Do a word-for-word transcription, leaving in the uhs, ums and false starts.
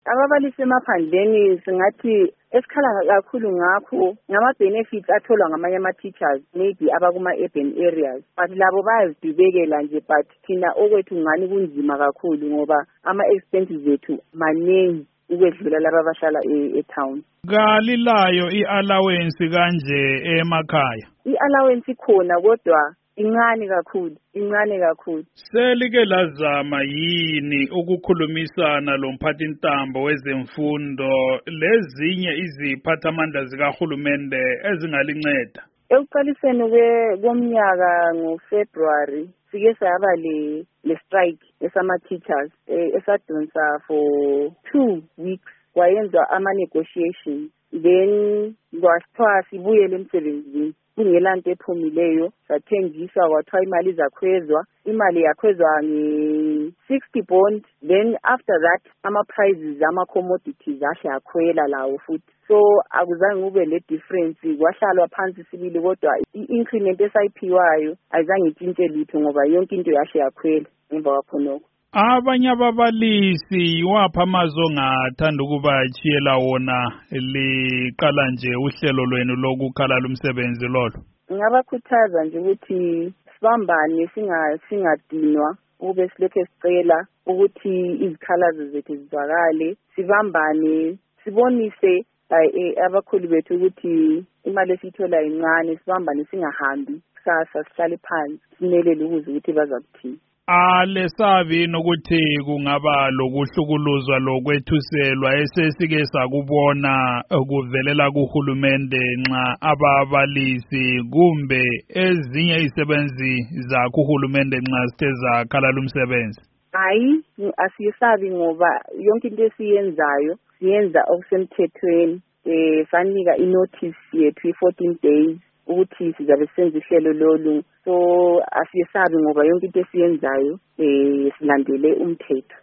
Ababalisi emaphandleni singathi esikhala kakhulu ngakho ngama-benefits atholwa ngamanye ama-teachers maybe abakuma-urban areas, but labo bayazibekela nje, but thina okwethu ngani kunzima kakhulu ngoba ama-expenses ethu maningi ukwedlula laba abahlala e-town. Kalilayo i-allowance kanje emakhaya? I-allowance ikhona kodwa incane kakhulu, incane kakhulu. Selike lazama yini ukukhulumisana lo mphathintambo wezemfundo lezinye iziphathamandla zikahulumende ezingalinceda? Ekuqaliseni komnyaka ngoFebruary sike saba le le strike esama-teachers esadonsa for two weeks, kwayenzwa ama-negotiations, then kwathiwa sibuyele emsebenzini. Kungela nto ephumileyo, sathengiswa kwathiwa imali izakhwezwa, imali yakhwezwa nge-sixty bond, then after that ama-prices ama-commodities ahle akhwela lawo futhi. So akuzange kube le difference, kwahlalwa phansi sibili kodwa i-increment esayiphiwayo ayizange itshintshe litho ngoba yonke into yahle yakhwela ngemva kwakhonoko. Abanye ababalisi wapha amazwi ongathanda ukuba chiyela wona liqala nje uhlelo lwenu lokukhalala umsebenzi lolo? Ngingabakhuthaza nje ukuthi sibambane, singadinwa, ube silokhe sicela ukuthi izikhalazo zethu zizwakale, sibambane, sibonise abakhulu bethu ukuthi imali esiyithola incane, sibambane, singahambi kusasa, sihlale phansi simelele ukuze ukuthi bazakuthini. Alesabi nokuthi kungaba lokuhlukuluzwa lokwethuselwa esesike sakubona kuvelela kuhulumende nxa ababalisi kumbe ezinye izisebenzi zakho uhulumende nxa sithe zakhalala umsebenzi? Hayi, asiyesabi ngoba yonke into esiyenzayo siyenza okusemthethweni. Eh fanika inotice yethu i-fourteen days ukuthi sizabe senza ihlelo lolu, so asiyesabi ngoba yonke into esiyenzayo eh silandele umthetho.